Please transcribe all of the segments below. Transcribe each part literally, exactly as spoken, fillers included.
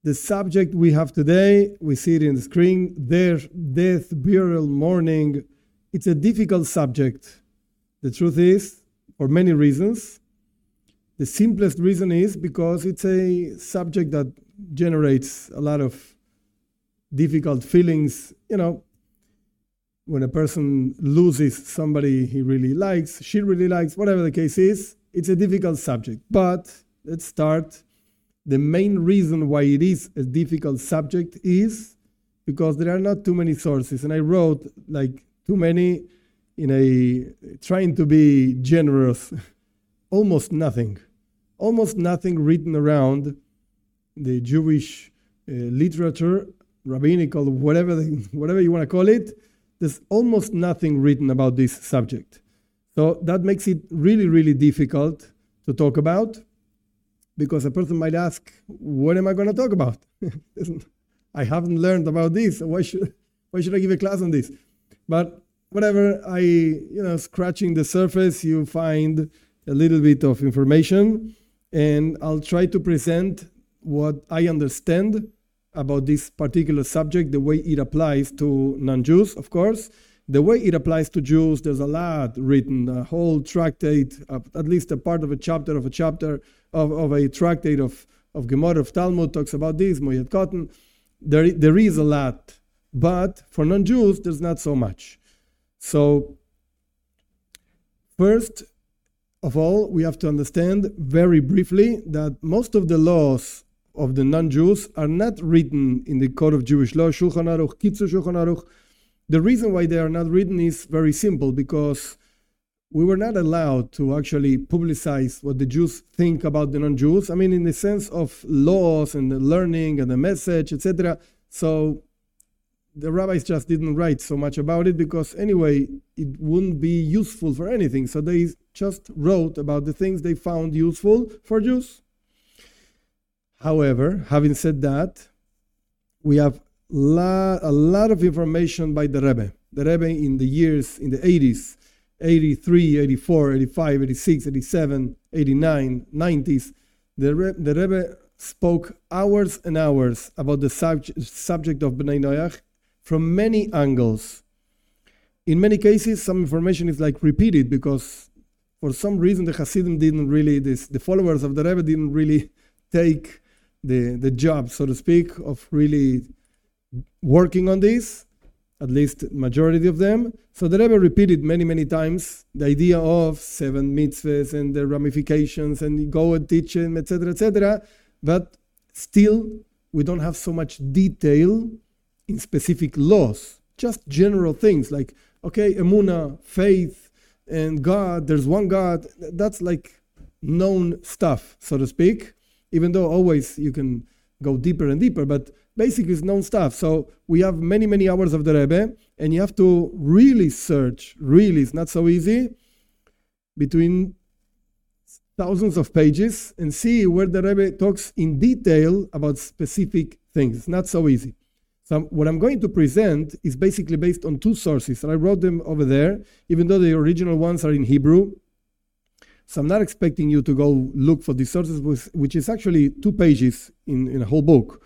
The subject we have today, we see it in the screen, death, death, burial, mourning. It's a difficult subject. The truth is, for many reasons. The simplest reason is because it's a subject that generates a lot of difficult feelings. You know, when a person loses somebody he really likes, she really likes, whatever the case is, it's a difficult subject. But let's start. The main reason why it is a difficult subject is because there are not too many sources. And I wrote like too many in a, trying to be generous, almost nothing. Almost nothing written around the Jewish uh, literature, rabbinical, whatever, the, whatever you want to call it. There's almost nothing written about this subject. So that makes it really, really difficult to talk about. Because a person might ask, what am I going to talk about? I haven't learned about this. So why should why should I give a class on this? But whatever, I, you know, scratching the surface, you find a little bit of information. And I'll try to present what I understand about this particular subject, the way it applies to non-Jews, of course. The way it applies to Jews, there's a lot written, a whole tractate, at least a part of a chapter of a chapter of, of a tractate of, of Gemara, of Talmud, talks about this, Moed Katan. There, there is a lot, but for non-Jews, there's not so much. So, first of all, we have to understand very briefly that most of the laws of the non-Jews are not written in the Code of Jewish Law, Shulchan Aruch, Kitzur Shulchan Aruch. The reason why they are not written is very simple, because we were not allowed to actually publicize what the Jews think about the non-Jews. I mean, in the sense of laws and the learning and the message, et cetera. So the rabbis just didn't write so much about it because anyway, it wouldn't be useful for anything. So they just wrote about the things they found useful for Jews. However, having said that, we have La, a lot of information by the Rebbe. The Rebbe in the years, in the eighties, eighty-three, eighty-four, eighty-five, eighty-six, eighty-seven, eighty-nine, nineties, the, Re, the Rebbe spoke hours and hours about the subject, subject of Bnei Noach from many angles. In many cases, some information is like repeated because for some reason the Hasidim didn't really, this, the followers of the Rebbe didn't really take the, the job, so to speak, of really working on this, at least majority of them. So the Rebbe repeated many, many times the idea of seven mitzvahs and the ramifications and go and teach them, et cetera, et cetera. But still, we don't have so much detail in specific laws, just general things like, okay, emunah, faith, and God, there's one God. That's like known stuff, so to speak, even though always you can go deeper and deeper, but basically it's known stuff. So we have many, many hours of the Rebbe, and you have to really search, really, it's not so easy, between thousands of pages and see where the Rebbe talks in detail about specific things. It's not so easy. So what I'm going to present is basically based on two sources, and I wrote them over there, even though the original ones are in Hebrew. So I'm not expecting you to go look for these sources, which is actually two pages in, in a whole book.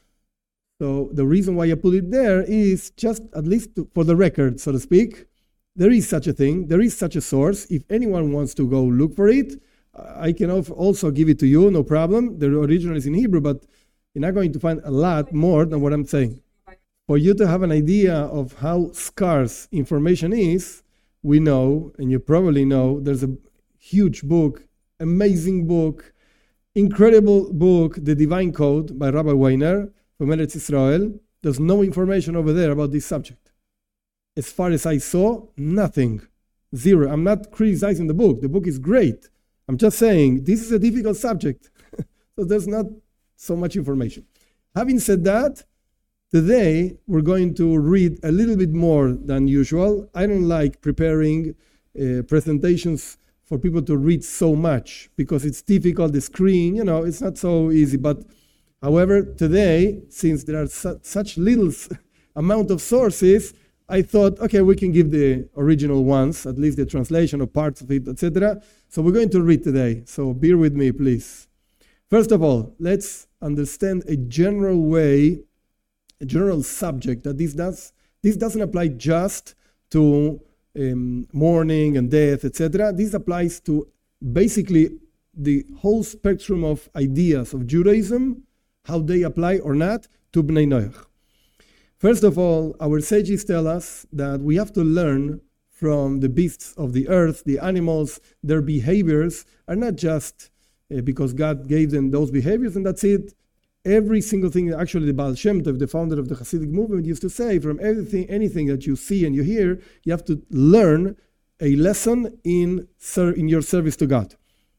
So the reason why I put it there is just, at least to, for the record, so to speak, there is such a thing, there is such a source. If anyone wants to go look for it, I can also give it to you, no problem. The original is in Hebrew, but you're not going to find a lot more than what I'm saying. For you to have an idea of how scarce information is, we know, and you probably know, there's a huge book, amazing book, incredible book, The Divine Code by Rabbi Weiner from Eretz Israel. There's no information over there about this subject. As far as I saw, nothing. Zero. I'm not criticizing the book. The book is great. I'm just saying this is a difficult subject. So there's not so much information. Having said that, today we're going to read a little bit more than usual. I don't like preparing uh, presentations for people to read so much because it's difficult, the screen, you know, it's not so easy. But however, today, since there are su- such little s- amount of sources, I thought, okay, we can give the original ones, at least the translation or parts of it, et cetera. So we're going to read today. So bear with me, please. First of all, let's understand a general way, a general subject that this does. This doesn't apply just to um, mourning and death, et cetera. This applies to basically the whole spectrum of ideas of Judaism, how they apply or not to Bnei Noach. First of all, our sages tell us that we have to learn from the beasts of the earth, the animals. Their behaviors are not just uh, because God gave them those behaviors and that's it. Every single thing, actually the Baal Shem Tov, the founder of the Hasidic movement, used to say, from everything, anything that you see and you hear, you have to learn a lesson in, in your service to God.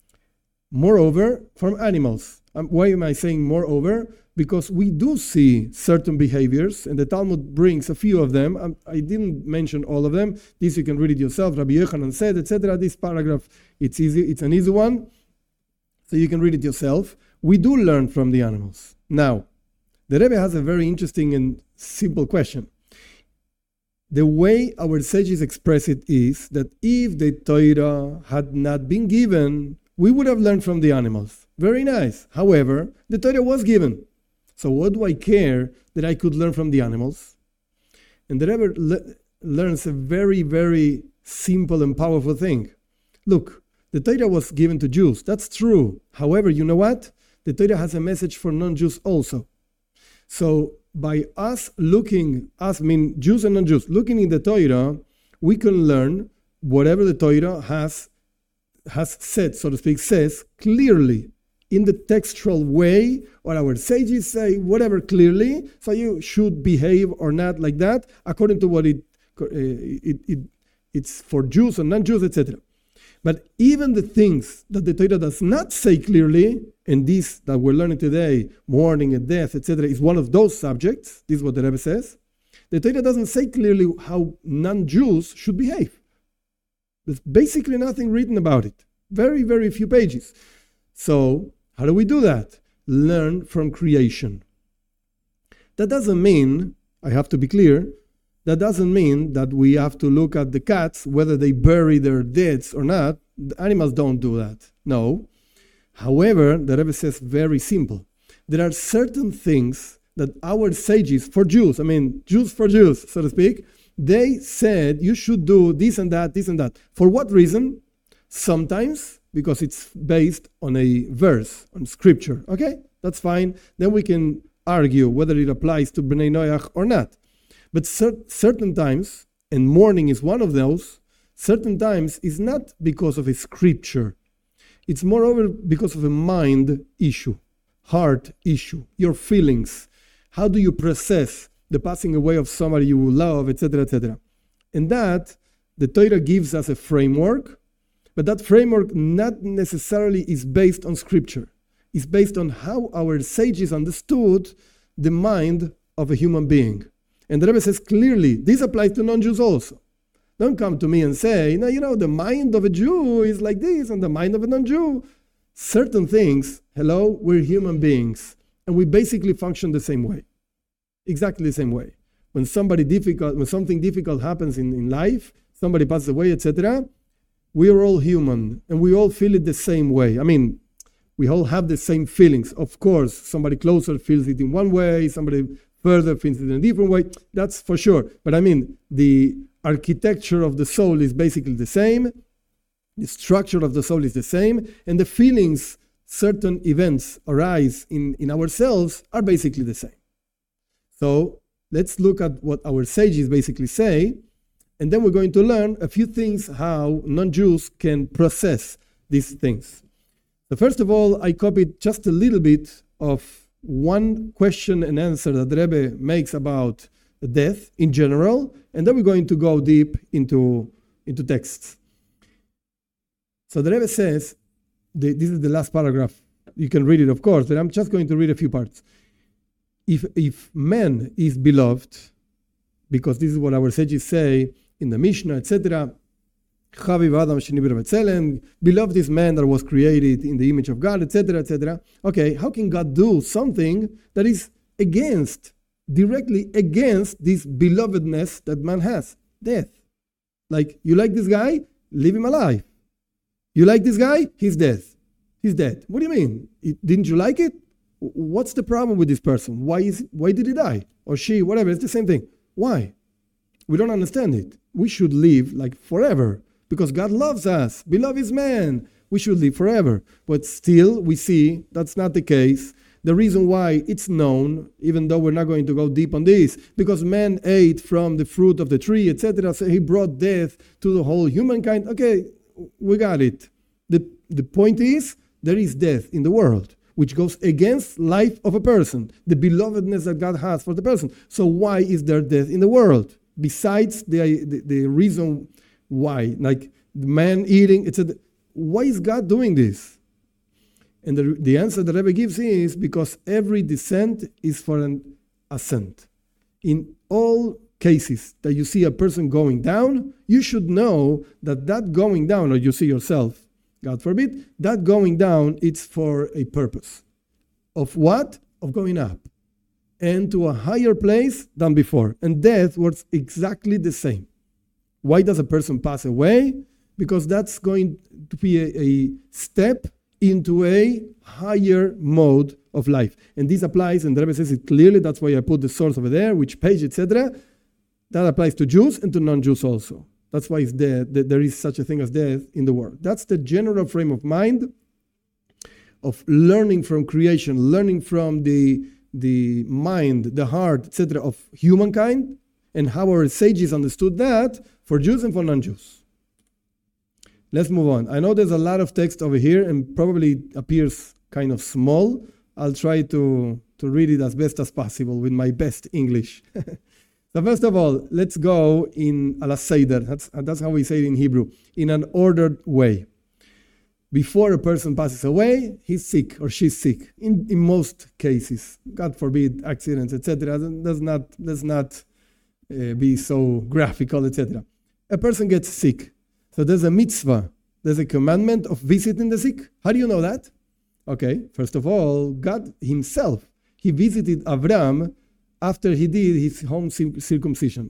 Moreover, from animals. Um, why am I saying moreover? Because we do see certain behaviors, and the Talmud brings a few of them. Um, I didn't mention all of them. This you can read it yourself. Rabbi Yochanan said, et cetera. This paragraph, it's easy. It's an easy one, so you can read it yourself. We do learn from the animals. Now, the Rebbe has a very interesting and simple question. The way our sages express it is that if the Torah had not been given, we would have learned from the animals. Very nice. However, the Torah was given. So what do I care that I could learn from the animals? And the Rebbe le- learns a very, very simple and powerful thing. Look, the Torah was given to Jews. That's true. However, you know what? The Torah has a message for non-Jews also. So by us looking, us mean Jews and non-Jews, looking in the Torah, we can learn whatever the Torah has has said, so to speak, says clearly in the textual way, or our sages say whatever clearly, so you should behave or not like that, according to what it, uh, it, it it's for Jews and non-Jews, et cetera. But even the things that the Torah does not say clearly, and this that we're learning today, mourning and death, et cetera, is one of those subjects. This is what the Rebbe says. The Torah doesn't say clearly how non-Jews should behave. There's basically nothing written about it. Very, very few pages. So, how do we do that? Learn from creation. That doesn't mean, I have to be clear, that doesn't mean that we have to look at the cats, whether they bury their deads or not. The animals don't do that. No. However, the Rebbe says very simple. There are certain things that our sages, for Jews, I mean, Jews for Jews, so to speak, they said you should do this and that, this and that. For what reason? Sometimes because it's based on a verse, on scripture. Okay, that's fine. Then we can argue whether it applies to Bnei Noach or not. But cer- certain times, and mourning is one of those, certain times is not because of a scripture. It's moreover because of a mind issue, heart issue, your feelings. How do you process the passing away of somebody you love, et cetera, et cetera. And that, the Torah gives us a framework, but that framework not necessarily is based on scripture. It's based on how our sages understood the mind of a human being. And the Rebbe says clearly, this applies to non-Jews also. Don't come to me and say, no, you know, the mind of a Jew is like this and the mind of a non-Jew. Certain things, hello, we're human beings. And we basically function the same way. Exactly the same way. When somebody difficult, when something difficult happens in, in life, somebody passes away, et cetera, we are all human and we all feel it the same way. I mean, we all have the same feelings. Of course, somebody closer feels it in one way, somebody further feels it in a different way. That's for sure. But I mean, the architecture of the soul is basically the same. The structure of the soul is the same. And the feelings, certain events arise in, in ourselves are basically the same. So let's look at what our sages basically say. And then we're going to learn a few things how non-Jews can process these things. So first of all, I copied just a little bit of one question and answer that the Rebbe makes about death in general, and then we're going to go deep into, into texts. So the Rebbe says, the, this is the last paragraph. You can read it, of course, but I'm just going to read a few parts. If, if man is beloved, because this is what our sages say in the Mishnah, et cetera, Chaviv Adam Shenibra B'Tselem, beloved is man that was created in the image of God, et cetera, et cetera. Okay, how can God do something that is against, directly against this belovedness that man has? Death. Like, you like this guy? Leave him alive. You like this guy? He's dead. He's dead. What do you mean? It, didn't you like it? What's the problem with this person? Why is why did he die? Or she, whatever, it's the same thing. Why? We don't understand it. We should live like forever because God loves us. Beloved is man. We should live forever. But still, we see that's not the case. The reason why it's known, even though we're not going to go deep on this, because man ate from the fruit of the tree, et cetera. So he brought death to the whole humankind. Okay, we got it. The, the point is, there is death in the world, which goes against life of a person, the belovedness that God has for the person. So why is there death in the world? Besides the, the, the reason why, like man eating, et cetera. Why is God doing this? And the, the answer that Rebbe gives is because every descent is for an ascent. In all cases that you see a person going down, you should know that that going down, or you see yourself, God forbid, that going down, it's for a purpose. Of what? Of going up. And to a higher place than before. And death was exactly the same. Why does a person pass away? Because that's going to be a, a step into a higher mode of life. And this applies, and the Rebbe says it clearly, that's why I put the source over there, which page, et cetera. That applies to Jews and to non-Jews also. That's why it's there, there is such a thing as death in the world. That's the general frame of mind of learning from creation, learning from the, the mind, the heart, et cetera, of humankind, and how our sages understood that for Jews and for non-Jews. Let's move on. I know there's a lot of text over here and probably appears kind of small. I'll try to, to read it as best as possible with my best English. So first of all, let's go in ala seder. That's, that's how we say it in Hebrew, in an ordered way. Before a person passes away, he's sick or she's sick. In, in most cases, God forbid, accidents, et cetera. Does not, does not uh, be so graphical, et cetera. A person gets sick. So there's a mitzvah, there's a commandment of visiting the sick. How do you know that? Okay, first of all, God himself, he visited Avram after he did his home circumcision.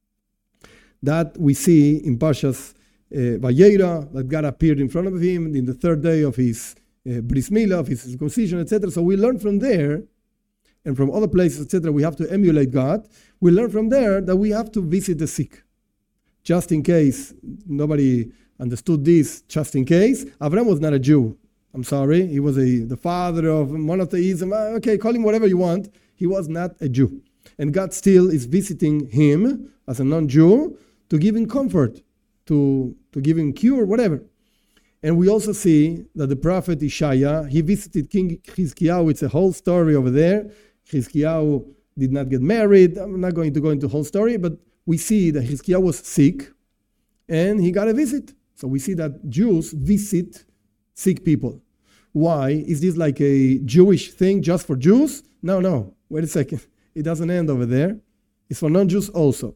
That we see in Parshas uh, Vayera, that God appeared in front of him in the third day of his uh, bris milah, of his circumcision, et cetera. So we learn from there, and from other places, et cetera, we have to emulate God. We learn from there that we have to visit the sick. Just in case nobody understood this, just in case, Avram was not a Jew. I'm sorry. He was a, the father of monotheism. Okay, call him whatever you want. He was not a Jew. And God still is visiting him as a non-Jew to give him comfort, to, to give him cure, whatever. And we also see that the prophet Ishaya, he visited King Chizkiyahu. It's a whole story over there. Chizkiyahu did not get married. I'm not going to go into the whole story, but we see that Chizkiyahu was sick and he got a visit. So we see that Jews visit sick people. Why? Is this like a Jewish thing just for Jews? No, no. Wait a second. It doesn't end over there. It's for non-Jews also.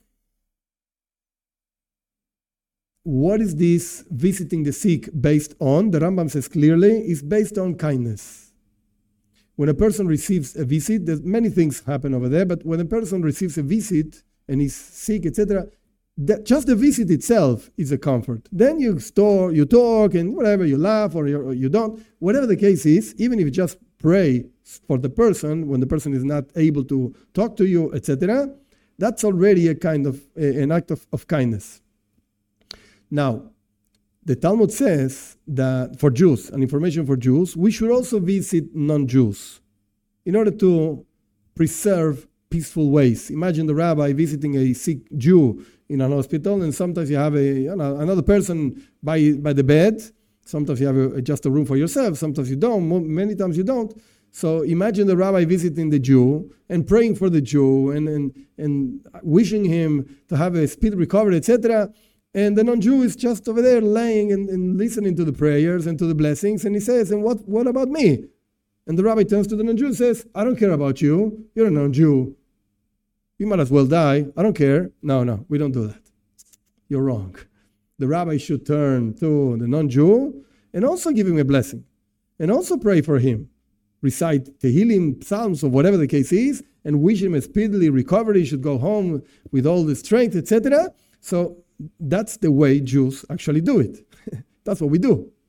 What is this visiting the sick based on? The Rambam says clearly, it's based on kindness. When a person receives a visit, there's many things happen over there, but when a person receives a visit, and he's sick, et cetera, just the visit itself is a comfort. Then you store, you talk, and whatever, you laugh or you, or you don't. Whatever the case is, even if you just pray for the person when the person is not able to talk to you, et cetera, that's already a kind of a, an act of, of kindness. Now, the Talmud says that for Jews, and information for Jews, we should also visit non-Jews in order to preserve peaceful ways. Imagine the rabbi visiting a sick Jew in an hospital, and sometimes you have a you know, another person by by the bed. Sometimes you have a, just a room for yourself. Sometimes you don't. Many times you don't. So imagine the rabbi visiting the Jew and praying for the Jew and and, and wishing him to have a speedy recovery, et cetera. And the non-Jew is just over there laying and, and listening to the prayers and to the blessings. And he says, "And what what about me?" And the rabbi turns to the non-Jew and says, "I don't care about you. You're a non-Jew. You might as well die. I don't care." No, no, we don't do that. You're wrong. The rabbi should turn to the non-Jew and also give him a blessing. And also pray for him. Recite Tehillim, Psalms, or whatever the case is, and wish him a speedily recovery. He should go home with all the strength, et cetera. So that's the way Jews actually do it. That's what we do.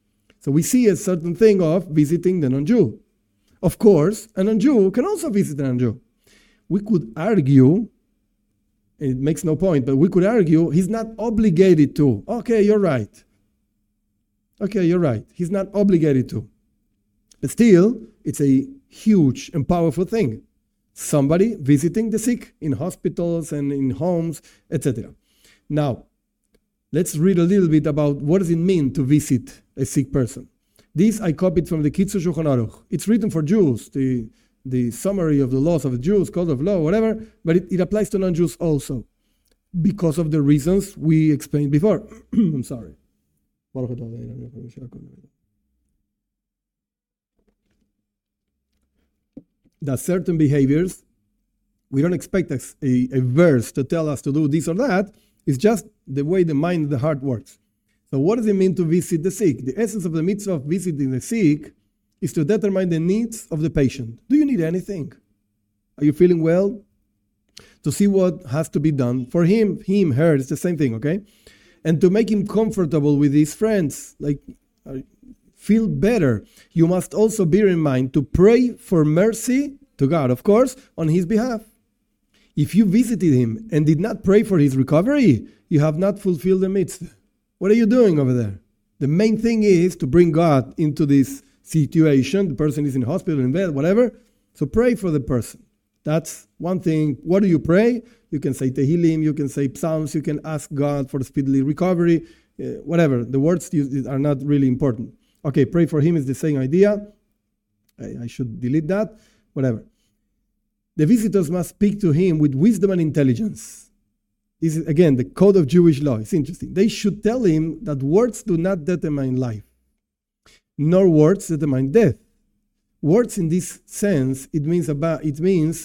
So we see a certain thing of visiting the non-Jew. Of course, a non-Jew can also visit a non-Jew. We could argue, it makes no point, but we could argue he's not obligated to. Okay, you're right. Okay, you're right. He's not obligated to. But still, it's a huge and powerful thing. Somebody visiting the sick in hospitals and in homes, et cetera. Now, let's read a little bit about what does it mean to visit a sick person. This I copied from the Kitzur Shulchan Aruch. It's written for Jews, the, the summary of the laws of the Jews, code of law, whatever, but it, it applies to non-Jews also because of the reasons we explained before. I'm sorry. That certain behaviors, we don't expect a, a, a verse to tell us to do this or that. It's just the way the mind and the heart works. So what does it mean to visit the sick? The essence of the mitzvah of visiting the sick is to determine the needs of the patient. Do you need anything? Are you feeling well? To see what has to be done for him, him, her, it's the same thing, okay? And to make him comfortable with his friends, like uh, feel better. You must also bear in mind to pray for mercy to God, of course, on his behalf. If you visited him and did not pray for his recovery, you have not fulfilled the mitzvah. What are you doing over there? The main thing is to bring God into this situation. The person is in hospital, in bed, whatever. So pray for the person. That's one thing. What do you pray? You can say Tehillim, you can say Psalms, you can ask God for speedily recovery, uh, whatever. The words are not really important. Okay, pray for him is the same idea. I, I should delete that, whatever. The visitors must speak to him with wisdom and intelligence. This is, again, the code of Jewish law. It's interesting. They should tell him that words do not determine life, nor words determine death. Words in this sense, it means about it means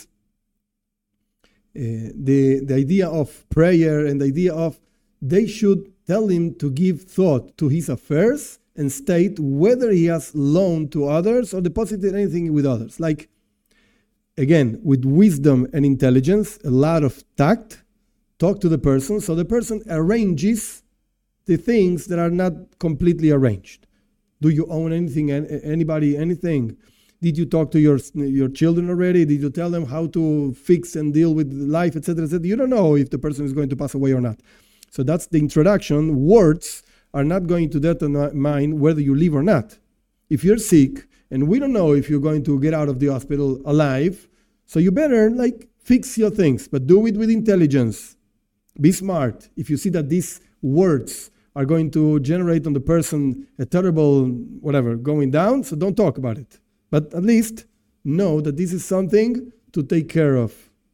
uh, the, the idea of prayer and the idea of they should tell him to give thought to his affairs and state whether he has loaned to others or deposited anything with others. Like, again, with wisdom and intelligence, a lot of tact, talk to the person so the person arranges the things that are not completely arranged. Do you own anything, anybody, anything? Did you talk to your your children already? Did you tell them how to fix and deal with life, et cetera, et cetera? You don't know if the person is going to pass away or not. So that's the introduction. Words are not going to determine whether you live or not. If you're sick, and we don't know if you're going to get out of the hospital alive, so you better like fix your things, but do it with intelligence. Be smart. If you see that these words are going to generate on the person a terrible whatever going down, so don't talk about it. But at least know that this is something to take care of.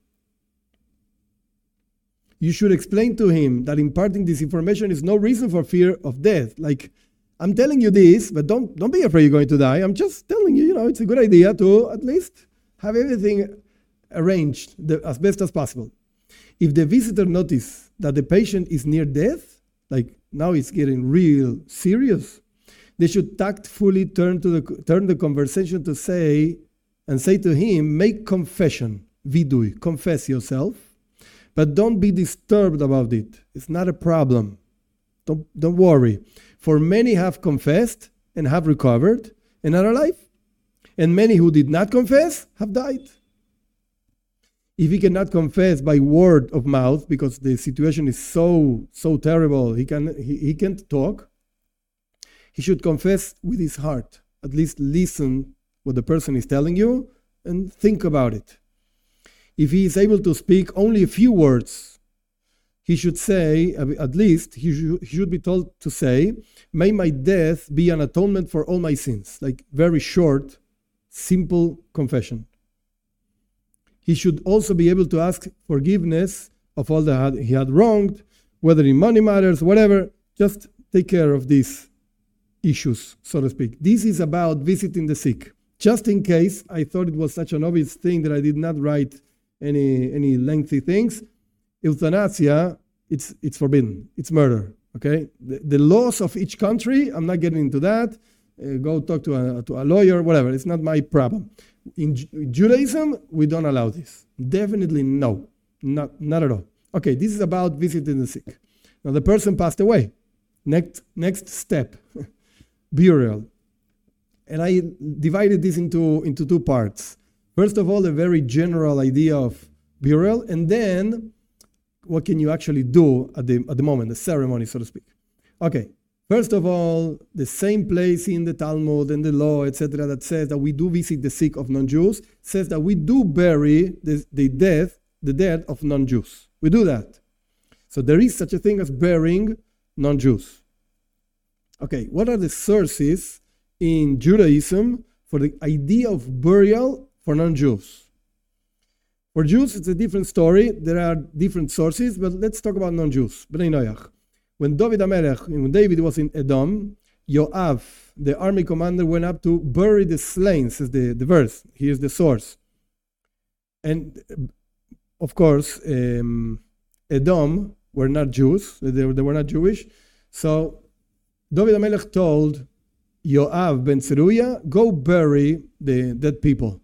You should explain to him that imparting this information is no reason for fear of death. Like, I'm telling you this, but don't don't be afraid you're going to die. I'm just telling you, you know, it's a good idea to at least have everything arranged the, as best as possible. If the visitor notices that the patient is near death, like now it's getting real serious, they should tactfully turn to the turn the conversation to say and say to him, make confession, vidui, confess yourself, but don't be disturbed about it. It's not a problem. Don't don't worry. For many have confessed and have recovered and are alive, and many who did not confess have died. If he cannot confess by word of mouth because the situation is so so terrible, he can he, he can't talk. He should confess with his heart. At least listen what the person is telling you and think about it. If he is able to speak only a few words, he should say, at least he should, he should be told to say, may my death be an atonement for all my sins. Like very short, simple confession. He should also be able to ask forgiveness of all that he had wronged, whether in money matters, whatever. Just take care of these issues, so to speak. This is about visiting the sick. Just in case I thought it was such an obvious thing that I did not write any any lengthy things. Euthanasia, it's it's forbidden. It's murder. Okay, the, the laws of each country. I'm not getting into that. Uh, go talk to a to a lawyer, whatever. It's not my problem. In Ju- Judaism, we don't allow this. Definitely no, not not at all. Okay, this is about visiting the sick. Now the person passed away. Next next step, burial. And I divided this into, into two parts. First of all, a very general idea of burial, and then what can you actually do at the, at the moment, the ceremony, so to speak. Okay, first of all, the same place in the Talmud and the law, et cetera, that says that we do visit the sick of non-Jews, says that we do bury the, the death, the dead of non-Jews. We do that. So there is such a thing as burying non-Jews. Okay, what are the sources in Judaism for the idea of burial for non-Jews? For Jews, it's a different story. There are different sources, but let's talk about non-Jews. Bnei Noach. When David HaMelech, when David was in Edom, Yoav, the army commander, went up to bury the slain, says the, the verse. Here's the source. And, of course, um, Edom were not Jews. They, they were not Jewish. So David HaMelech told Yoav ben Zeruiah, go bury the dead people.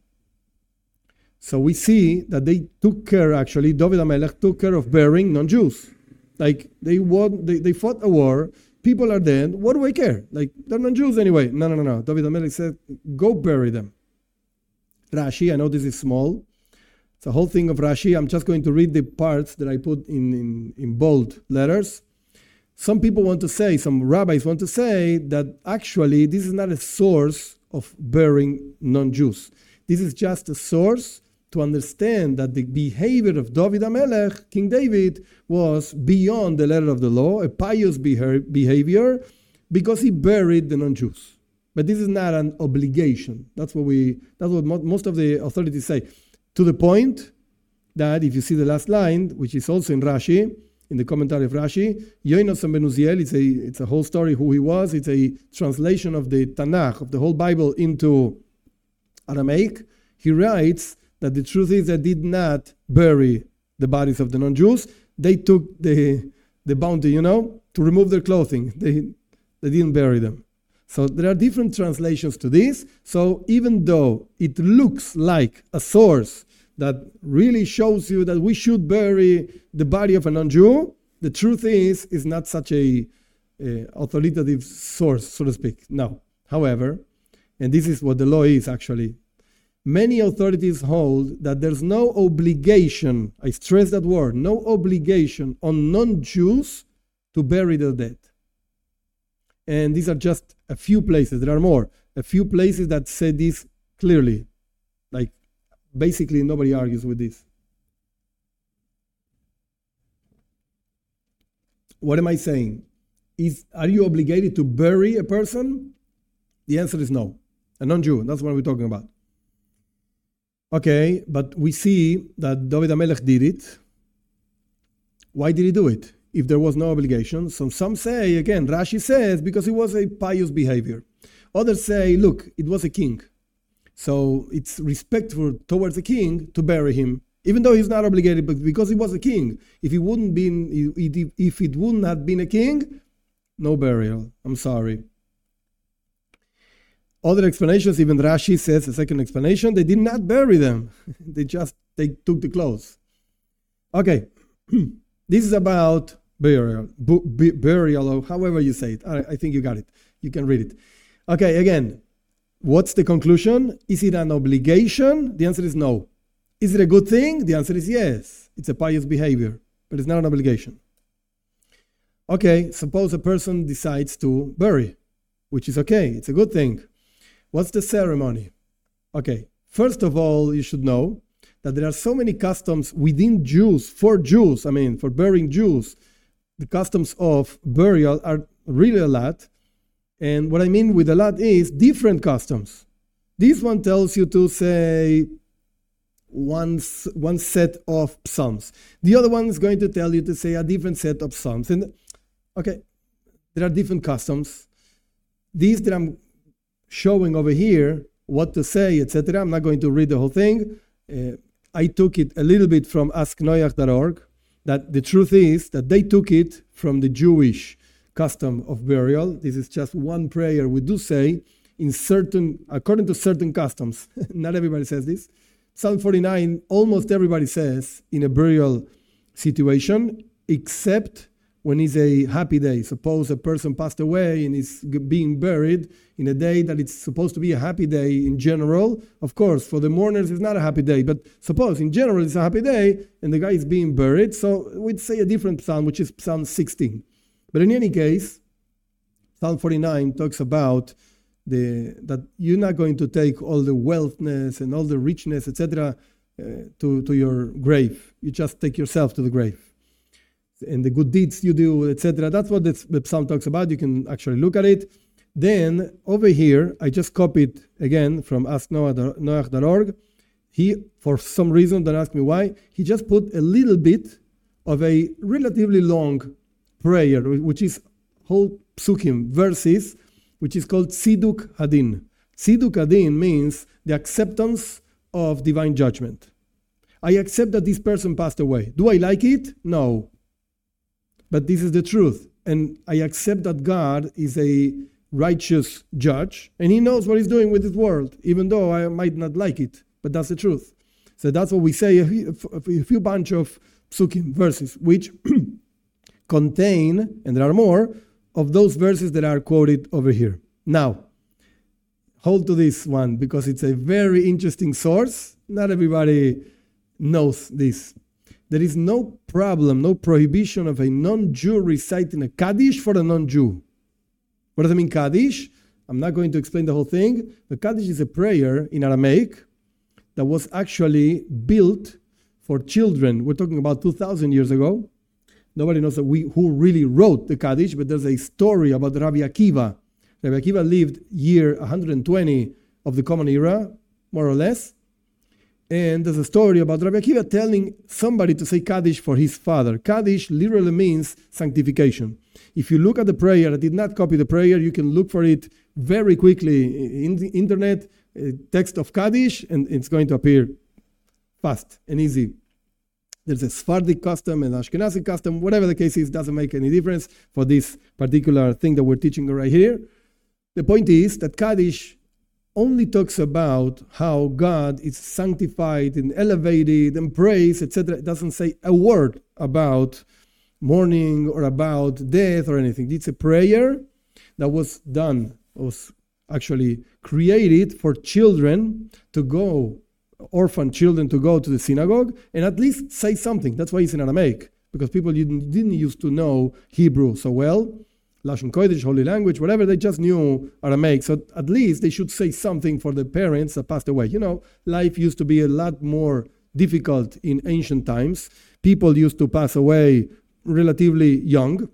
So we see that they took care, actually, David HaMelech took care of burying non-Jews. Like, they, won, they they fought a war, people are dead, what do I care? Like, they're non-Jews anyway. No, no, no, no. David HaMelech said, go bury them. Rashi, I know this is small. It's a whole thing of Rashi. I'm just going to read the parts that I put in, in, in bold letters. Some people want to say, some rabbis want to say that actually this is not a source of burying non-Jews. This is just a source to understand that the behavior of David HaMelech, King David, was beyond the letter of the law, a pious behavior, because he buried the non-Jews. But this is not an obligation. That's what we. That's what most of the authorities say. To the point that if you see the last line, which is also in Rashi, in the commentary of Rashi, Yonasan ben Uziel, it's a, it's a whole story who he was. It's a translation of the Tanakh, of the whole Bible, into Aramaic. He writes that the truth is they did not bury the bodies of the non-Jews. They took the the bounty, you know, to remove their clothing. They they didn't bury them. So there are different translations to this. So even though it looks like a source that really shows you that we should bury the body of a non-Jew, the truth is, is not such a, a authoritative source, so to speak. No. However, and this is what the law is actually, many authorities hold that there's no obligation, I stress that word, no obligation on non-Jews to bury their dead. And these are just a few places, there are more, a few places that say this clearly. Like, basically nobody argues with this. What am I saying? Is, are you obligated to bury a person? The answer is no. A non-Jew, that's what we're talking about. Okay, but we see that David HaMelech did it. Why did he do it? If there was no obligation. So some say, again, Rashi says, because it was a pious behavior. Others say, look, it was a king. So it's respectful towards a king to bury him, even though he's not obligated, but because he was a king. If he wouldn't been, if it wouldn't have been a king, no burial. I'm sorry. Other explanations, even Rashi says, a second explanation, they did not bury them. they just, they took the clothes. Okay. This is about burial, bu- bu- burial, or however you say it. I, I think you got it. You can read it. Okay, again, what's the conclusion? Is it an obligation? The answer is no. Is it a good thing? The answer is yes. It's a pious behavior, but it's not an obligation. Okay, suppose a person decides to bury, which is okay. It's a good thing. What's the ceremony? Okay, first of all, you should know that there are so many customs within Jews, for Jews, I mean, for burying Jews. The customs of burial are really a lot. And what I mean with a lot is different customs. This one tells you to say one, one set of psalms. The other one is going to tell you to say a different set of psalms. And okay, there are different customs. These that I'm showing over here, what to say, et cetera. I'm not going to read the whole thing. Uh, I took it a little bit from ask noach dot org, that the truth is that they took it from the Jewish custom of burial. This is just one prayer we do say in certain, according to certain customs. Not everybody says this. Psalm forty-nine, almost everybody says in a burial situation, except when it's a happy day. Suppose a person passed away and is being buried in a day that it's supposed to be a happy day in general. Of course, for the mourners, it's not a happy day. But suppose in general it's a happy day and the guy is being buried. So we'd say a different psalm, which is Psalm sixteen. But in any case, Psalm forty-nine talks about the that you're not going to take all the wealthness and all the richness, et cetera, uh, to, to your grave. You just take yourself to the grave. And the good deeds you do, et cetera. That's what this, the psalm talks about. You can actually look at it. Then over here, I just copied again from ask noach dot org. He, for some reason, don't ask me why, he just put a little bit of a relatively long prayer, which is whole psukim, verses, which is called Tziduk Hadin. Tziduk Hadin means the acceptance of divine judgment. I accept that this person passed away. Do I like it? No. But this is the truth. And I accept that God is a righteous judge, and he knows what he's doing with this world, even though I might not like it. But that's the truth. So that's what we say, a few, a few bunch of psukim, verses, which contain, and there are more, of those verses that are quoted over here. Now, hold to this one, because it's a very interesting source. Not everybody knows this. There is no problem, no prohibition of a non-Jew reciting a Kaddish for a non-Jew. What does it mean, Kaddish? I'm not going to explain the whole thing. But Kaddish is a prayer in Aramaic that was actually built for children. We're talking about two thousand years ago. Nobody knows that we, who really wrote the Kaddish, but there's a story about Rabbi Akiva. Rabbi Akiva lived year one hundred twenty of the Common Era, more or less. And there's a story about Rabbi Akiva telling somebody to say Kaddish for his father. Kaddish literally means sanctification. If you look at the prayer, I did not copy the prayer, you can look for it very quickly in the internet, text of Kaddish, and it's going to appear fast and easy. There's a Sephardic custom and Ashkenazi custom, whatever the case is, doesn't make any difference for this particular thing that we're teaching right here. The point is that Kaddish only talks about how God is sanctified and elevated and praised, et cetera. It doesn't say a word about mourning or about death or anything. It's a prayer that was done, was actually created for children to go, orphan children to go to the synagogue and at least say something. That's why it's in Aramaic, because people didn't, didn't used to know Hebrew so well. Lashon Kodesh, holy language, whatever, they just knew Aramaic. So at least they should say something for the parents that passed away. You know, life used to be a lot more difficult in ancient times. People used to pass away relatively young.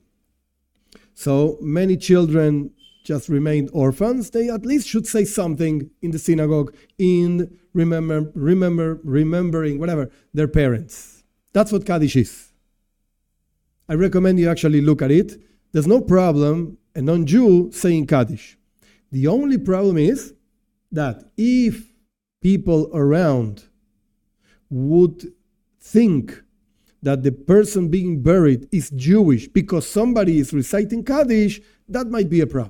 So many children just remained orphans. They at least should say something in the synagogue in remember, remember, remembering, whatever, their parents. That's what Kaddish is. I recommend you actually look at it. There's no problem a non-Jew saying Kaddish. The only problem is that if people around would think that the person being buried is Jewish because somebody is reciting Kaddish, that might be a problem.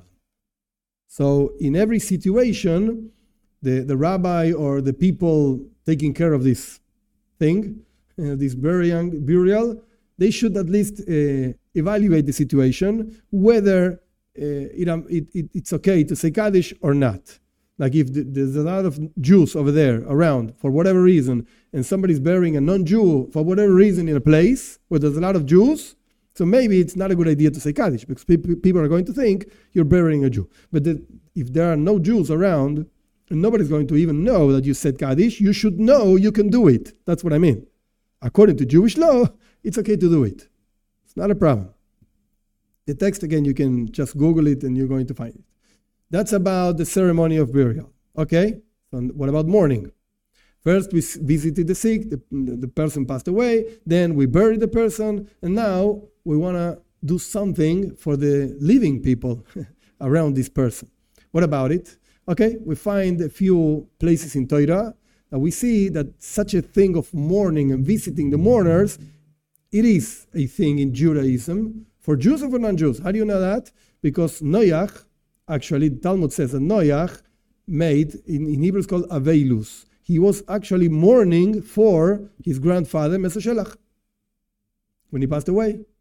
So in every situation, the, the rabbi or the people taking care of this thing, uh, this burial, burial, they should at least uh, evaluate the situation, whether uh, it, um, it, it, it's okay to say Kaddish or not. Like if the, there's a lot of Jews over there around for whatever reason, and somebody's burying a non-Jew for whatever reason in a place where there's a lot of Jews, so maybe it's not a good idea to say Kaddish, because pe- people are going to think you're burying a Jew. But the, if there are no Jews around, and nobody's going to even know that you said Kaddish, you should know you can do it. That's what I mean. According to Jewish law, it's okay to do it. It's not a problem. The text, again, you can just Google it and you're going to find it. That's about the ceremony of burial. Okay? And what about mourning? First, we visited the sick, the, the person passed away, then we buried the person, and now we want to do something for the living people around this person. What about it? Okay, we find a few places in Torah that we see that such a thing of mourning and visiting the mourners, it is a thing in Judaism for Jews and for non-Jews. How do you know that? Because Noach, actually, the Talmud says that Noach made, in, in Hebrew it's called Aveilus. He was actually mourning for his grandfather, Mesoshelach. When he passed away,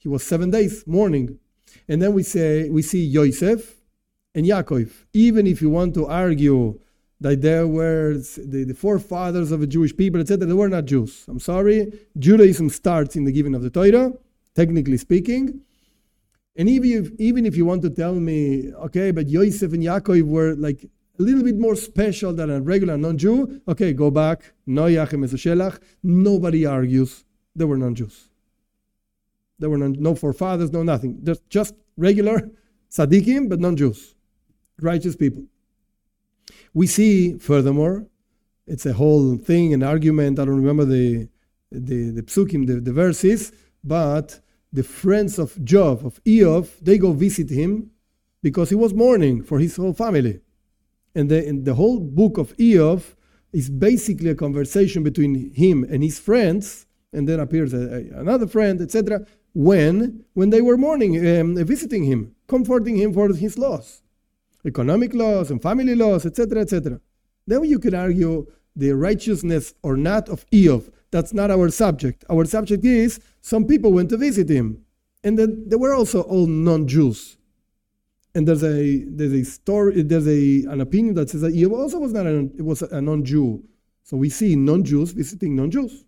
He was seven days mourning. And then we say we see Yosef and Yaakov. Even if you want to argue that there were the, the forefathers of the Jewish people, et cetera, they were not Jews. I'm sorry. Judaism starts in the giving of the Torah, technically speaking. And even if, even if you want to tell me, okay, but Yosef and Yaakov were like a little bit more special than a regular non-Jew, okay, go back. Noach and Mesushelach, nobody argues they were non-Jews. There were no, no forefathers, no nothing. They're just regular tzaddikim, but non-Jews, righteous people. We see, furthermore, it's a whole thing, an argument. I don't remember the the, the psukim, the, the verses, but the friends of Job, of Eov, they go visit him because he was mourning for his whole family. And the, and the whole book of Eov is basically a conversation between him and his friends, and then appears a, a, another friend, et cetera, when, when they were mourning, um, visiting him, comforting him for his loss. Economic loss and family loss, et cetera, et cetera. Then you can argue the righteousness or not of Eov. That's not our subject. Our subject is some people went to visit him, and then they were also all non-Jews. And there's a there's a story, there's a an opinion that says that Eov also was not a, it was a non-Jew. So we see non-Jews visiting non-Jews.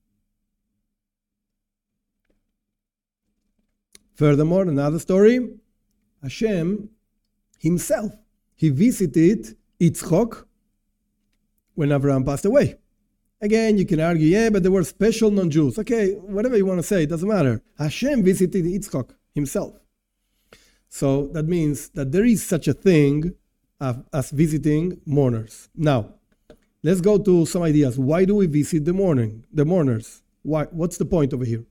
Furthermore, another story, Hashem himself, he visited Yitzchok when Abraham passed away. Again, you can argue, yeah, but there were special non-Jews. Okay, whatever you want to say, it doesn't matter. Hashem visited Yitzchok himself. So that means that there is such a thing as, as visiting mourners. Now, let's go to some ideas. Why do we visit the mourning, the mourners? Why? What's the point over here?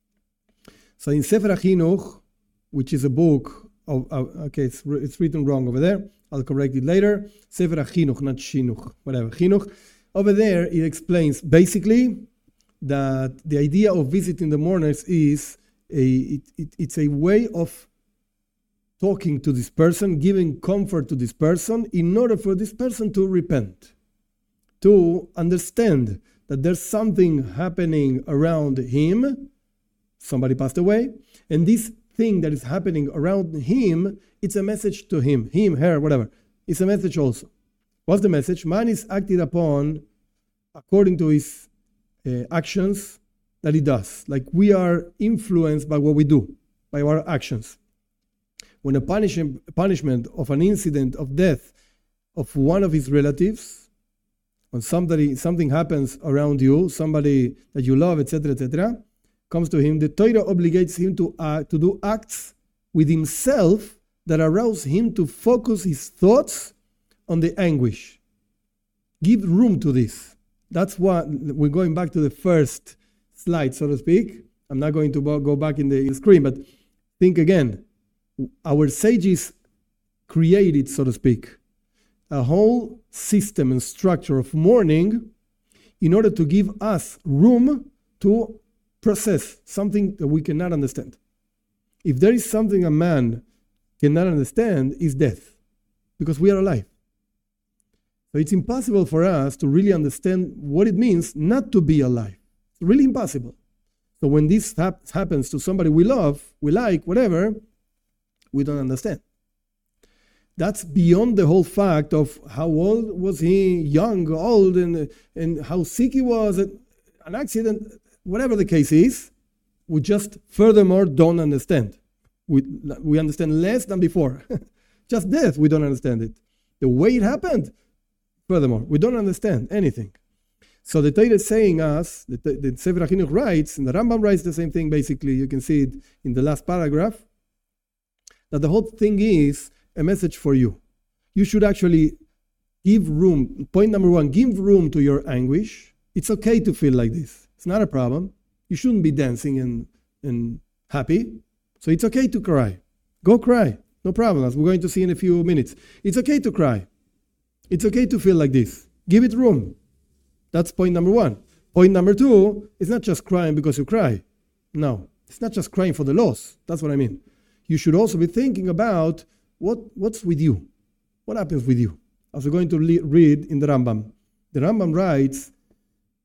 So in Sefer HaChinuch, which is a book, of, uh, okay, it's, it's written wrong over there. I'll correct it later. Sefer HaChinuch, not Shinuch, whatever. Chinuch. Over there, it explains basically that the idea of visiting the mourners is a it, it, it's a way of talking to this person, giving comfort to this person in order for this person to repent, to understand that there's something happening around him. Somebody passed away, and this thing that is happening around him, it's a message to him, him, her, whatever. It's a message also. What's the message? Man is acted upon according to his uh, actions that he does. Like we are influenced by what we do, by our actions. When a punishment, punishment of an incident of death of one of his relatives, when somebody something happens around you, somebody that you love, et cetera, et cetera, comes to him, the Torah obligates him to uh, to do acts with himself that arouse him to focus his thoughts on the anguish. Give room to this. That's what we're going back to the first slide, so to speak. I'm not going to go back in the screen, but think again. Our sages created, so to speak, a whole system and structure of mourning in order to give us room to process something that we cannot understand. If there is something a man cannot understand, is death, because we are alive. So it's impossible for us to really understand what it means not to be alive. It's really impossible. So when this hap- happens to somebody we love, we like, whatever, we don't understand. That's beyond the whole fact of how old was he, young, old, and, and how sick he was, an accident, whatever the case is, we just furthermore don't understand. We, we understand less than before. Just death, we don't understand it. The way it happened, furthermore, we don't understand anything. So the Torah is saying us, the, the Sefer HaChinuch writes, and the Rambam writes the same thing basically, you can see it in the last paragraph, that the whole thing is a message for you. You should actually give room, point number one, give room to your anguish. It's okay to feel like this. It's not a problem. You shouldn't be dancing and, and happy. So it's okay to cry. Go cry. No problem, as we're going to see in a few minutes. It's okay to cry. It's okay to feel like this. Give it room. That's point number one. Point number two, it's not just crying because you cry. No, it's not just crying for the loss. That's what I mean. You should also be thinking about what, what's with you. What happens with you? As we're going to le- read in the Rambam. The Rambam writes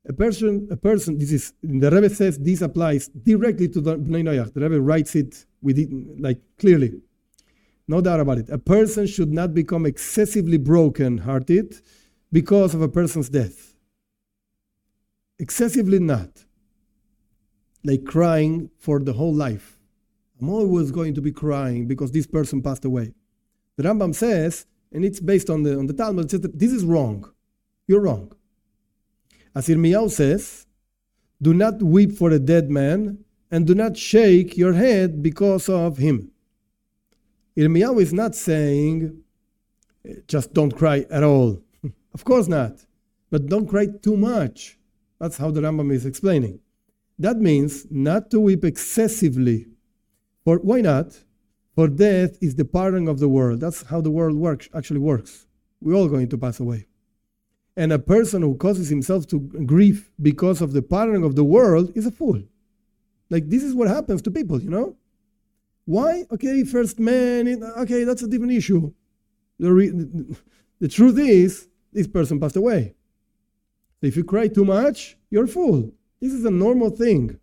A person, a person. This is the Rebbe says this applies directly to the Bnei Noach. The Rebbe writes it with it like clearly, no doubt about it. A person should not become excessively broken-hearted because of a person's death. Excessively not, like crying for the whole life. I'm always going to be crying because this person passed away. The Rambam says, and it's based on the on the Talmud, it says that this is wrong. You're wrong. As Yirmiyahu says, do not weep for a dead man and do not shake your head because of him. Yirmiyahu is not saying, just don't cry at all. Of course not. But don't cry too much. That's how the Rambam is explaining. That means not to weep excessively. For why not? For death is the parting of the world. That's how the world works, actually works. We're all going to pass away. And a person who causes himself to grief because of the parting of the world is a fool. Like, this is what happens to people, you know? Why? Okay, first man, it, okay, that's a different issue. The, re, the, the truth is, this person passed away. If you cry too much, you're a fool. This is a normal thing.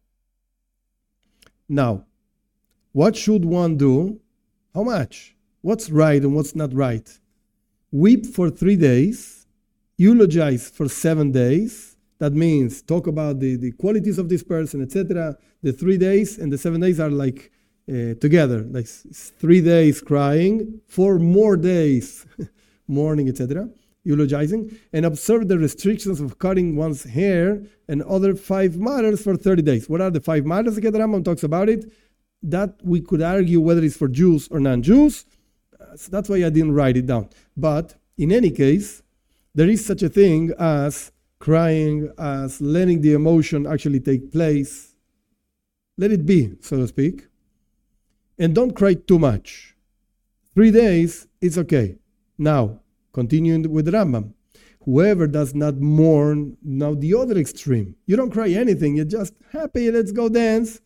Now, what should one do? How much? What's right and what's not right? Weep for three days. Eulogize for seven days. That means talk about the, the qualities of this person, et cetera. The three days and the seven days are like uh, together. Like three days crying, four more days mourning, et cetera. Eulogizing, and observe the restrictions of cutting one's hair and other five matters for thirty days. What are the five matters? Again, the Rambam talks about it. That we could argue whether it's for Jews or non-Jews. Uh, so that's why I didn't write it down. But in any case, there is such a thing as crying, as letting the emotion actually take place. Let it be, so to speak. And don't cry too much. Three days, it's okay. Now, continuing with the Rambam. Whoever does not mourn, now the other extreme. You don't cry anything, you're just happy, let's go dance.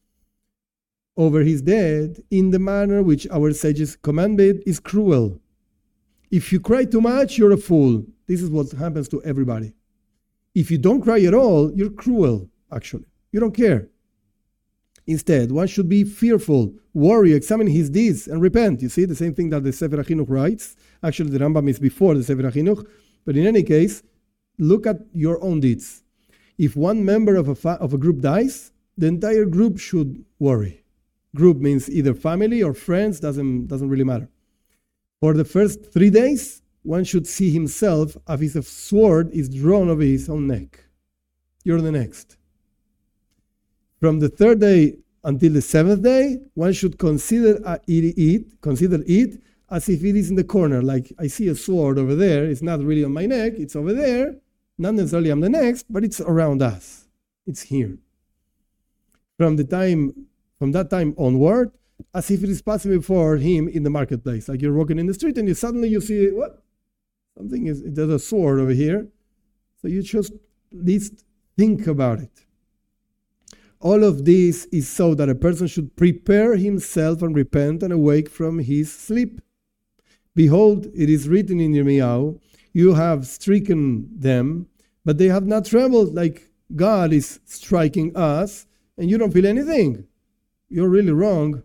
Over his dead, in the manner which our sages commanded, is cruel. If you cry too much, you're a fool. This is what happens to everybody. If you don't cry at all, you're cruel, actually. You don't care. Instead, one should be fearful, worry, examine his deeds, and repent. You see, the same thing that the Sefer HaChinuch writes. Actually, the Rambam is before the Sefer HaChinuch. But in any case, look at your own deeds. If one member of a, fa- of a group dies, the entire group should worry. Group means either family or friends, doesn't, doesn't really matter. For the first three days, one should see himself as if a sword is drawn over his own neck. You're the next. From the third day until the seventh day, one should consider uh, it, it, consider it as if it is in the corner. Like, I see a sword over there. It's not really on my neck. It's over there. Not necessarily I'm the next, but it's around us. It's here. From the time, from that time onward, as if it is possible for him in the marketplace. Like you're walking in the street and you suddenly you see, what? Something is, there's a sword over here. So you just at least think about it. All of this is so that a person should prepare himself and repent and awake from his sleep. Behold, it is written in Yirmiyahu, you have stricken them, but they have not trembled, like God is striking us, and you don't feel anything. You're really wrong.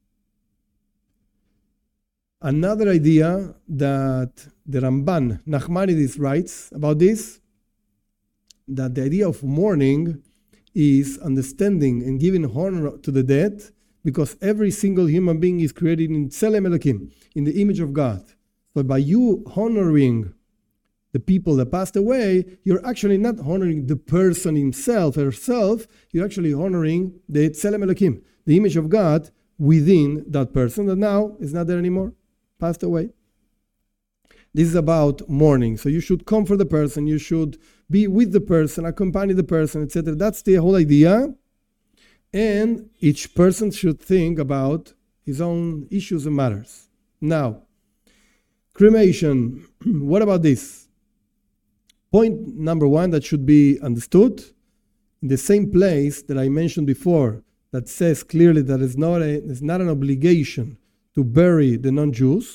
Another idea that the Ramban, Nachmanides, writes about this, that the idea of mourning is understanding and giving honor to the dead, because every single human being is created in Tselem Elokim, in the image of God. So by you honoring the people that passed away, you're actually not honoring the person himself or herself, you're actually honoring the Tselem Elokim, the image of God within that person that now is not there anymore, passed away. This is about mourning. So you should comfort the person, you should be with the person, accompany the person, et cetera. That's the whole idea. And each person should think about his own issues and matters. Now, cremation. What about this? Point number one that should be understood, in the same place that I mentioned before, that says clearly that it's not, a, it's not an obligation to bury the non-Jews,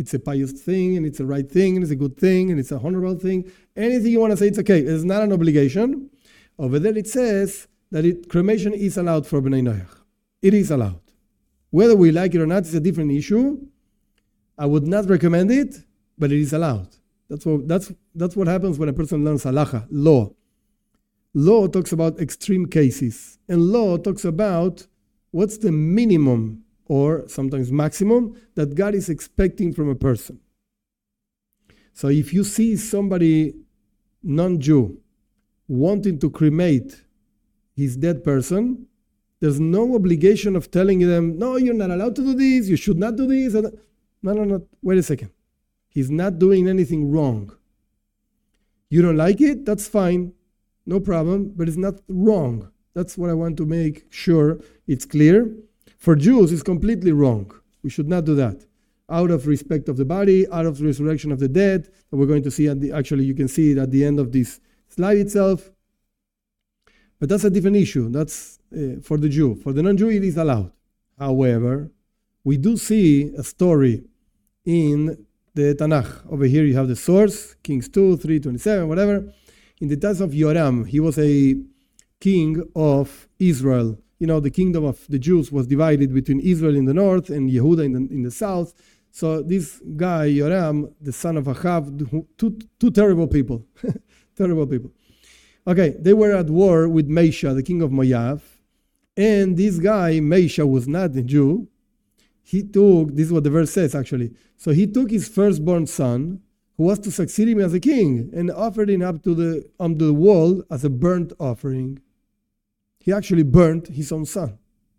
it's a pious thing, and it's a right thing, and it's a good thing, and it's a honorable thing. Anything you want to say, it's okay. It's not an obligation. Over there it says that it, cremation is allowed for Bnei Noach. It is allowed. Whether we like it or not is a different issue. I would not recommend it, but it is allowed. That's what, that's, that's what happens when a person learns halacha, law. Law talks about extreme cases, and law talks about what's the minimum or sometimes maximum that God is expecting from a person. So if you see somebody, non-Jew, wanting to cremate his dead person, there's no obligation of telling them, no, you're not allowed to do this, you should not do this. No, no, no, wait a second. He's not doing anything wrong. You don't like it? That's fine. No problem, but it's not wrong. That's what I want to make sure it's clear. For Jews, it's completely wrong. We should not do that. Out of respect of the body, out of the resurrection of the dead, and we're going to see, at the, actually you can see it at the end of this slide itself. But that's a different issue. That's uh, for the Jew. For the non-Jew, it is allowed. However, we do see a story in the Tanakh. Over here you have the source, Kings two, three, twenty-seven, whatever. In the times of Yoram, he was a king of Israel. You know, the kingdom of the Jews was divided between Israel in the north and Yehuda in the, in the south. So this guy, Yoram, the son of Achav, two, two terrible people. terrible people. Okay, they were at war with Mesha, the king of Moab. And this guy, Mesha, was not a Jew. He took, this is what the verse says actually. So he took his firstborn son, who was to succeed him as a king, and offered him up to the, on the wall as a burnt offering. He actually burnt his own son.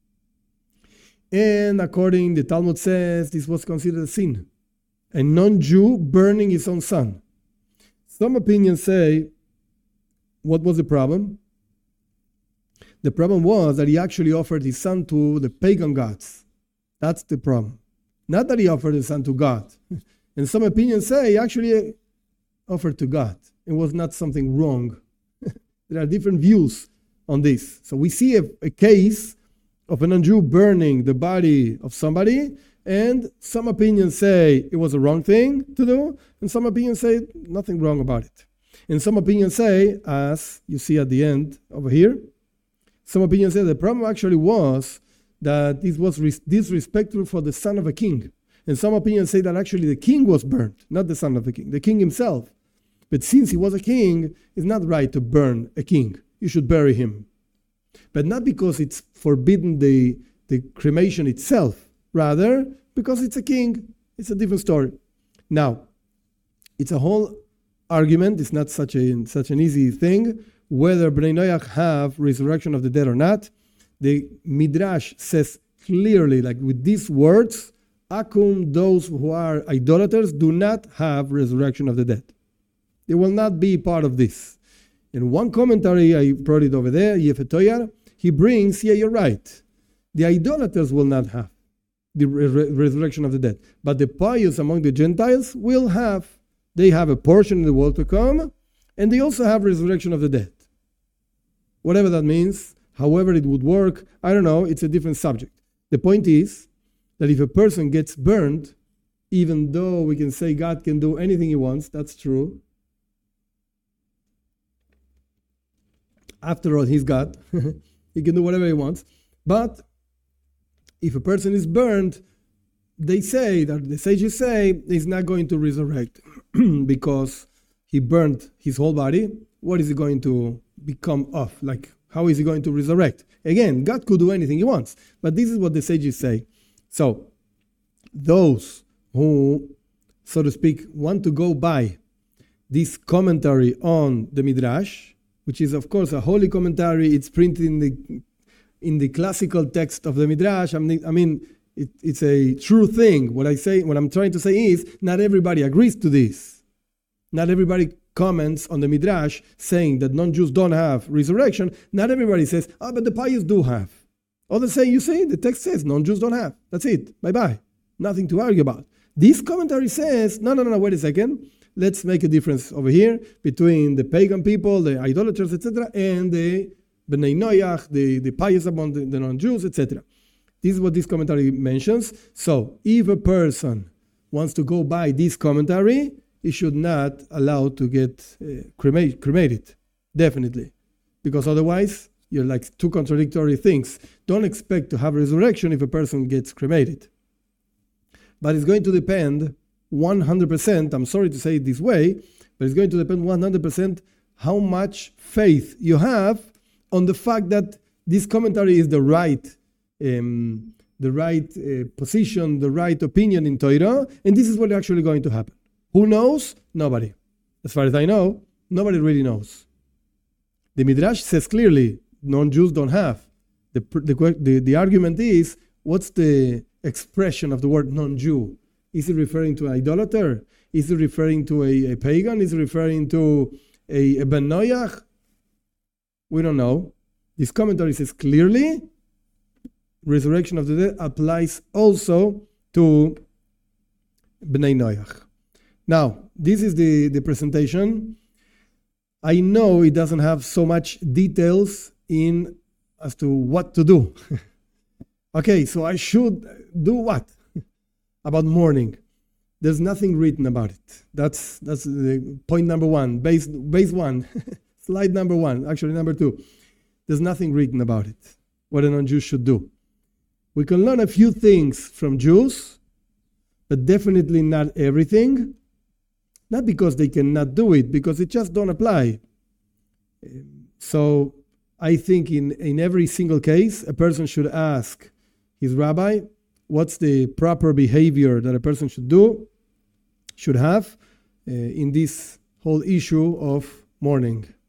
And according, the Talmud says, this was considered a sin. A non-Jew burning his own son. Some opinions say, what was the problem? The problem was that he actually offered his son to the pagan gods. That's the problem. Not that he offered his son to God. And some opinions say he actually offered to God. It was not something wrong. There are different views on this. So we see a, a case of a non-Jew burning the body of somebody, and some opinions say it was a wrong thing to do, and some opinions say nothing wrong about it. And some opinions say, as you see at the end over here, some opinions say the problem actually was that this was res- disrespectful for the son of a king. And some opinions say that actually the king was burnt, not the son of the king, the king himself. But since he was a king, it's not right to burn a king. You should bury him. But not because it's forbidden the, the cremation itself. Rather, because it's a king. It's a different story. Now, it's a whole argument. It's not such a such an easy thing, whether Bnei Noach have resurrection of the dead or not. The Midrash says clearly, like with these words, Akum, those who are idolaters, do not have resurrection of the dead. They will not be part of this. In one commentary, I brought it over there, Yefet Toyar, he brings, yeah, you're right. The idolaters will not have the re- resurrection of the dead. But the pious among the Gentiles will have. They have a portion in the world to come, and they also have resurrection of the dead. Whatever that means, however it would work, I don't know, it's a different subject. The point is that if a person gets burned, even though we can say God can do anything he wants, that's true. After all, he's God. He can do whatever he wants. But if a person is burned, they say, that the sages say, he's not going to resurrect because he burned his whole body. What is he going to become of? Like, how is he going to resurrect? Again, God could do anything he wants. But this is what the sages say. So, those who, so to speak, want to go by this commentary on the Midrash, which is, of course, a holy commentary. It's printed in the in the classical text of the Midrash. I mean, I mean it, it's a true thing. What I say, what I'm trying to say is, not everybody agrees to this. Not everybody comments on the Midrash saying that non-Jews don't have resurrection. Not everybody says, oh, but the pious do have. Others say, you see, the text says non-Jews don't have. That's it. Bye-bye. Nothing to argue about. This commentary says, no, no, no, no, wait a second. Let's make a difference over here between the pagan people, the idolaters, et cetera, and the Bnei Noach, the, the pious among the, the non-Jews, et cetera. This is what this commentary mentions. So, if a person wants to go by this commentary, he should not allow to get uh, cremate, cremated, definitely. Because otherwise, you're like two contradictory things. Don't expect to have resurrection if a person gets cremated. But it's going to depend one hundred percent, I'm sorry to say it this way, but it's going to depend one hundred percent how much faith you have on the fact that this commentary is the right um, the right uh, position, the right opinion in Torah, and this is what's actually going to happen. Who knows? Nobody. As far as I know, nobody really knows. The Midrash says clearly, non-Jews don't have. The, the, the, the argument is, what's the expression of the word non-Jew? Is it referring to an idolater? Is it referring to a, a pagan? Is it referring to a, a Ben Noach? We don't know. This commentary says clearly, resurrection of the dead applies also to Bnei Noach. Now, this is the, the presentation. I know it doesn't have so much details in as to what to do. Okay, so I should do what? About mourning. There's nothing written about it. That's that's the point number one, base, base one, slide number one, actually number two. There's nothing written about it, what a non-Jew should do. We can learn a few things from Jews, but definitely not everything. Not because they cannot do it, because it just don't apply. So I think in, in every single case, a person should ask his rabbi, what's the proper behavior that a person should do, should have uh, in this whole issue of mourning.